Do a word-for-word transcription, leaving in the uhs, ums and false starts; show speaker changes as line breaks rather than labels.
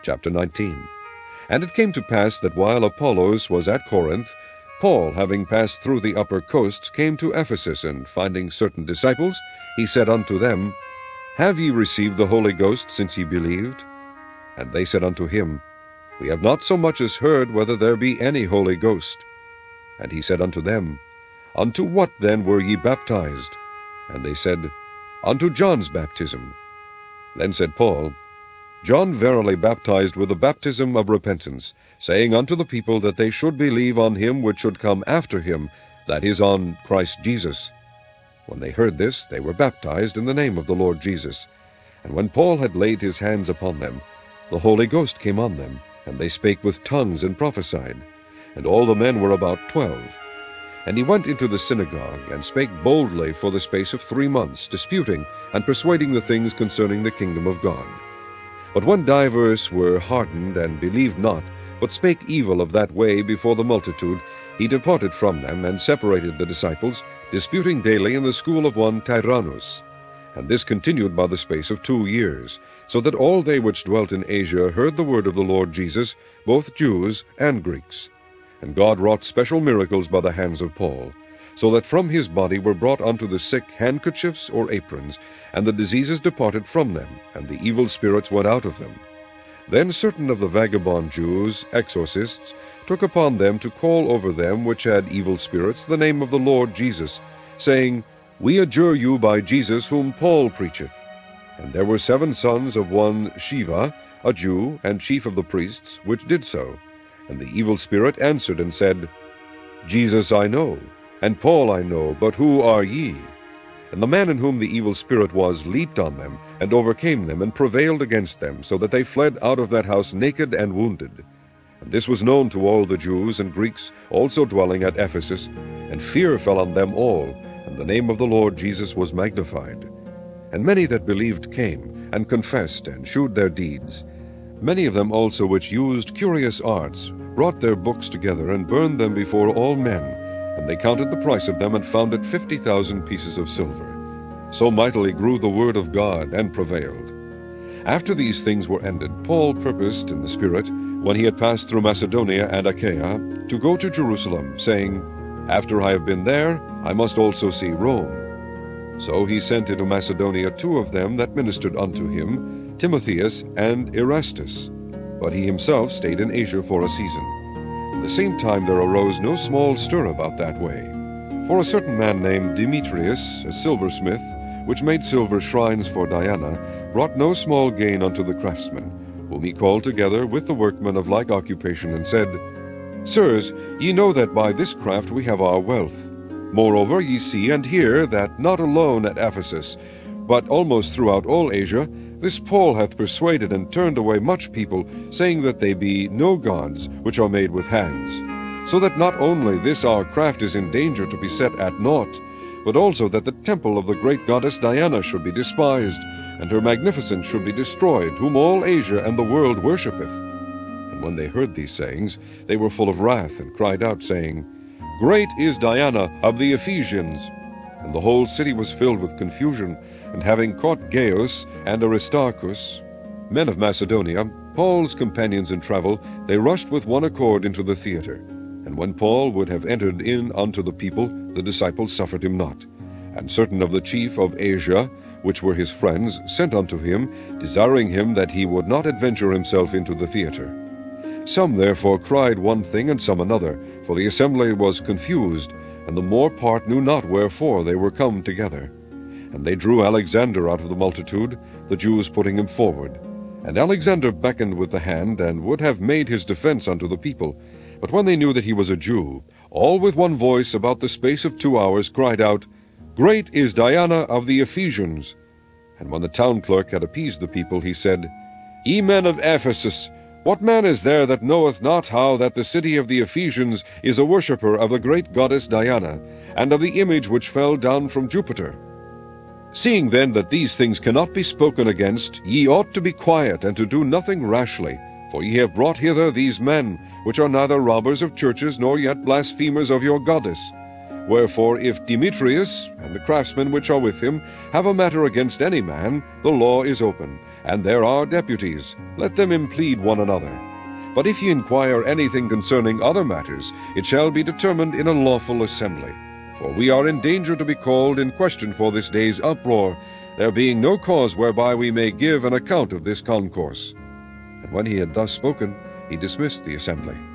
Chapter nineteen. And it came to pass that while Apollos was at Corinth, Paul, having passed through the upper coasts, came to Ephesus, and finding certain disciples, he said unto them, Have ye received the Holy Ghost since ye believed? And they said unto him, We have not so much as heard whether there be any Holy Ghost. And he said unto them, Unto what then were ye baptized? And they said, Unto John's baptism. Then said Paul, John verily baptized with the baptism of repentance, saying unto the people that they should believe on him which should come after him, that is, on Christ Jesus. When they heard this, they were baptized in the name of the Lord Jesus. And when Paul had laid his hands upon them, the Holy Ghost came on them, and they spake with tongues and prophesied. And all the men were about twelve. And he went into the synagogue, and spake boldly for the space of three months, disputing and persuading the things concerning the kingdom of God. But when divers were hardened, and believed not, but spake evil of that way before the multitude, he departed from them, and separated the disciples, disputing daily in the school of one Tyrannus. And this continued by the space of two years, so that all they which dwelt in Asia heard the word of the Lord Jesus, both Jews and Greeks. And God wrought special miracles by the hands of Paul, so that from his body were brought unto the sick handkerchiefs or aprons, and the diseases departed from them, and the evil spirits went out of them. Then certain of the vagabond Jews, exorcists, took upon them to call over them which had evil spirits the name of the Lord Jesus, saying, We adjure you by Jesus whom Paul preacheth. And there were seven sons of one Sceva, a Jew, and chief of the priests, which did so. And the evil spirit answered and said, Jesus I know, and Paul I know, but who are ye? And the man in whom the evil spirit was leaped on them, and overcame them, and prevailed against them, so that they fled out of that house naked and wounded. And this was known to all the Jews and Greeks, also dwelling at Ephesus, and fear fell on them all, and the name of the Lord Jesus was magnified. And many that believed came, and confessed, and shewed their deeds. Many of them also which used curious arts brought their books together, and burned them before all men. And they counted the price of them, and found it fifty thousand pieces of silver. So mightily grew the word of God, and prevailed. After these things were ended, Paul purposed in the Spirit, when he had passed through Macedonia and Achaia, to go to Jerusalem, saying, After I have been there, I must also see Rome. So he sent into Macedonia two of them that ministered unto him, Timotheus and Erastus. But he himself stayed in Asia for a season. At the same time there arose no small stir about that way. For a certain man named Demetrius, a silversmith, which made silver shrines for Diana, brought no small gain unto the craftsmen, whom he called together with the workmen of like occupation, and said, Sirs, ye know that by this craft we have our wealth. Moreover, ye see and hear that not alone at Ephesus, but almost throughout all Asia, this Paul hath persuaded and turned away much people, saying that they be no gods which are made with hands. So that not only this our craft is in danger to be set at naught, but also that the temple of the great goddess Diana should be despised, and her magnificence should be destroyed, whom all Asia and the world worshippeth. And when they heard these sayings, they were full of wrath, and cried out, saying, Great is Diana of the Ephesians. And the whole city was filled with confusion. And having caught Gaius and Aristarchus, men of Macedonia, Paul's companions in travel, they rushed with one accord into the theater. And when Paul would have entered in unto the people, the disciples suffered him not. And certain of the chief of Asia, which were his friends, sent unto him, desiring him that he would not adventure himself into the theater. Some therefore cried one thing, and some another, for the assembly was confused, and the more part knew not wherefore they were come together. And they drew Alexander out of the multitude, the Jews putting him forward. And Alexander beckoned with the hand, and would have made his defense unto the people. But when they knew that he was a Jew, all with one voice about the space of two hours cried out, Great is Diana of the Ephesians. And when the town clerk had appeased the people, he said, Ye men of Ephesus, what man is there that knoweth not how that the city of the Ephesians is a worshipper of the great goddess Diana, and of the image which fell down from Jupiter? Seeing then that these things cannot be spoken against, ye ought to be quiet, and to do nothing rashly. For ye have brought hither these men, which are neither robbers of churches, nor yet blasphemers of your goddess. Wherefore, if Demetrius and the craftsmen which are with him have a matter against any man, the law is open, and there are deputies. Let them implead one another. But if ye inquire anything concerning other matters, it shall be determined in a lawful assembly. For we are in danger to be called in question for this day's uproar, there being no cause whereby we may give an account of this concourse. And when he had thus spoken, he dismissed the assembly.